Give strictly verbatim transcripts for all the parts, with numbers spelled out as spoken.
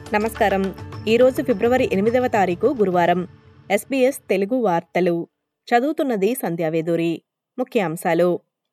నమస్కారం. ఈరోజు ఫిబ్రవరి ఎనిమిదవ తారీఖు గురువారం. ఎస్బీఎస్ తెలుగు వార్తలు చదువుతున్నది సంధ్యావేదూరి. ముఖ్యాంశాలు.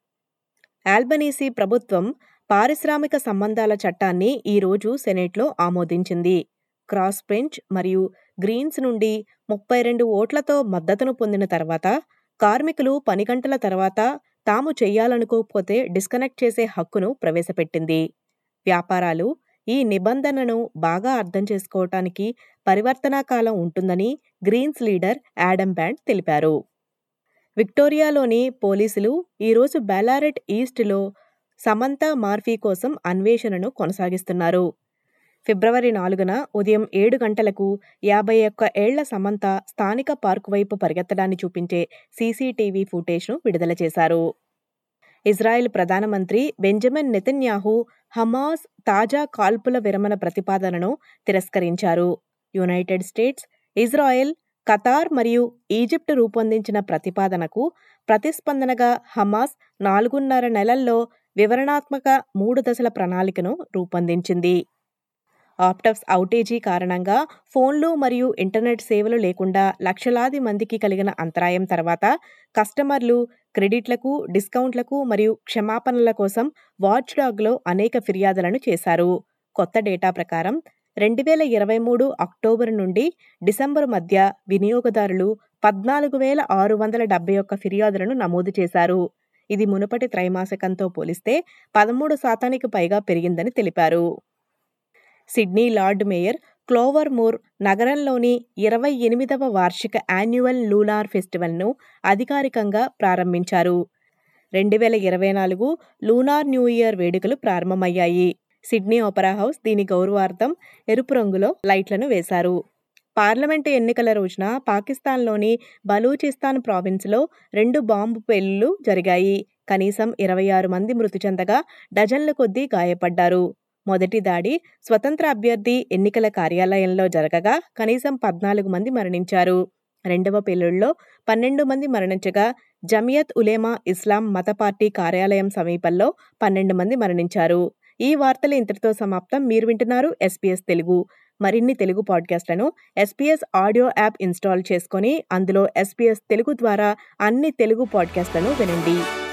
ఆల్బనీసీ ప్రభుత్వం పారిశ్రామిక సంబంధాల చట్టాన్ని ఈరోజు సెనెట్లో ఆమోదించింది. క్రాస్ బెంచ్ మరియు గ్రీన్స్ నుండి ముప్పై రెండు ఓట్లతో మద్దతును పొందిన తర్వాత కార్మికులు పని గంటల తర్వాత తాము చెయ్యాలనుకోకపోతే డిస్కనెక్ట్ చేసే హక్కును ప్రవేశపెట్టింది. వ్యాపారాలు ఈ నిబంధనను బాగా అర్థం చేసుకోవటానికి పరివర్తనా కాలం ఉంటుందని గ్రీన్స్ లీడర్ యాడమ్ బ్యాండ్ తెలిపారు. విక్టోరియాలోని పోలీసులు ఈరోజు బెల్లారెట్ ఈస్ట్లో సమంతా మార్ఫీ కోసం అన్వేషణను కొనసాగిస్తున్నారు. ఫిబ్రవరి నాలుగున ఉదయం ఏడు గంటలకు యాభై ఒక్క ఏళ్ల సమంత స్థానిక పార్కు వైపు పరిగెత్తడాన్ని చూపించే సీసీటీవీ ఫుటేజ్ను విడుదల చేశారు. ఇజ్రాయెల్ ప్రధానమంత్రి బెంజమిన్ నెతన్యాహు హమాస్ తాజా కాల్పుల విరమణ ప్రతిపాదనను తిరస్కరించారు. యునైటెడ్ స్టేట్స్, ఇజ్రాయెల్, ఖతార్ మరియు ఈజిప్ట్ రూపొందించిన ప్రతిపాదనకు ప్రతిస్పందనగా హమాస్ నాలుగున్నర నెలల్లో వివరణాత్మక మూడు దశల ప్రణాళికను రూపొందించింది. ఆప్టప్స్ ఔటేజీ కారణంగా ఫోన్లు మరియు ఇంటర్నెట్ సేవలు లేకుండా లక్షలాది మందికి కలిగిన అంతరాయం తర్వాత కస్టమర్లు క్రెడిట్లకు, డిస్కౌంట్లకు మరియు క్షమాపణల కోసం వాచ్డాగ్లో అనేక ఫిర్యాదులను చేశారు. కొత్త డేటా ప్రకారం రెండు వేల ఇరవై మూడు అక్టోబరు నుండి డిసెంబరు మధ్య వినియోగదారులు పద్నాలుగు వేల ఆరు వందల డెబ్బై ఒక్క ఫిర్యాదులను నమోదు చేశారు. ఇది మునుపటి త్రైమాసికంతో పోలిస్తే పదమూడు శాతానికి పైగా పెరిగిందని తెలిపారు. Sydney lord mayor Clover Moore నగరంలోని ఇరవై ఎనిమిదవ వార్షిక యాన్యువల్ లూనార్ ఫెస్టివల్ను అధికారికంగా ప్రారంభించారు. రెండు వేల ఇరవై నాలుగు లూనార్ న్యూ ఇయర్ వేడుకలు ప్రారంభమయ్యాయి. సిడ్నీ ఓపెరా హౌస్ దీని గౌరవార్థం ఎరుపు రంగులో లైట్లను వేశారు. పార్లమెంటు ఎన్నికల రోజున పాకిస్తాన్లోని బలూచిస్తాన్ ప్రావిన్స్లో రెండు బాంబు పేలుళ్లు జరిగాయి. కనీసం ఇరవై ఆరు మంది మృతి చెందగా డజన్ల కొద్దీ గాయపడ్డారు. మొదటి దాడి స్వతంత్ర అభ్యర్థి ఎన్నికల కార్యాలయంలో జరగగా కనీసం పద్నాలుగు మంది మరణించారు. రెండవ పేలుళ్లో పన్నెండు మంది మరణించగా జమియత్ ఉలేమా ఇస్లాం మత పార్టీ కార్యాలయం సమీపంలో పన్నెండు మంది మరణించారు. ఈ వార్తలు ఇంతటితో సమాప్తం. మీరు వింటున్నారు ఎస్బీఎస్ తెలుగు. మరిన్ని తెలుగు పాడ్కాస్ట్లను ఎస్బీఎస్ ఆడియో యాప్ ఇన్స్టాల్ చేసుకొని అందులో ఎస్బీఎస్ తెలుగు ద్వారా అన్ని తెలుగు పాడ్కాస్ట్లను వినండి.